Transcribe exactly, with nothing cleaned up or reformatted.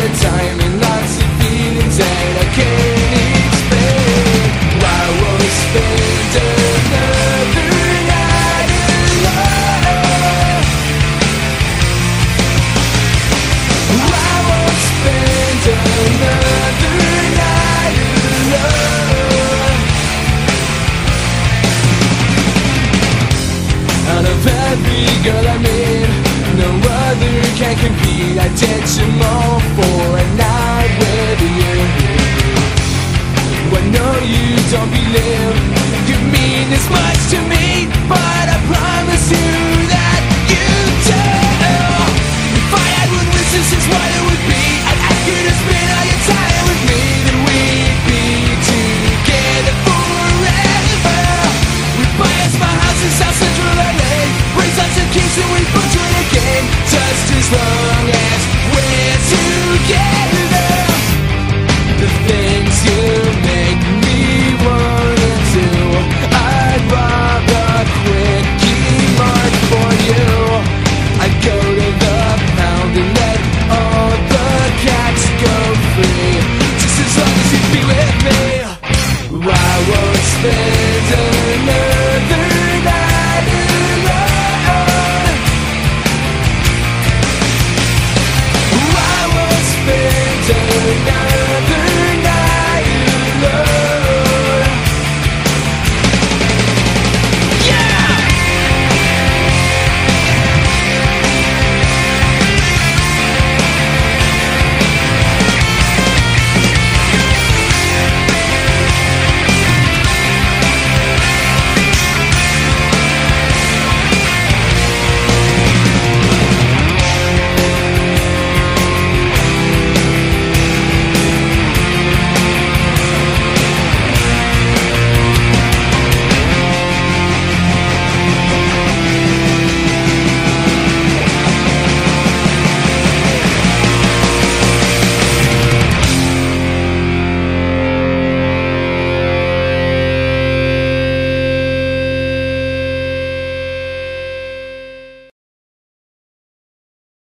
lot of time and lots of feelings that I can't explain. I won't spend another night alone. I won't spend another night alone. Out of every girl I meet, no other can compete. I did tomorrow for a night with you. I know you don't believe you mean this much to me, but I promise you that you do. If I had one wish, this is what it would be. I'd ask you to spend all your time with me, then we'd be together forever. We'd buy us my house in South Central L A, raise lots of kids and we'd put you in a game, just as long as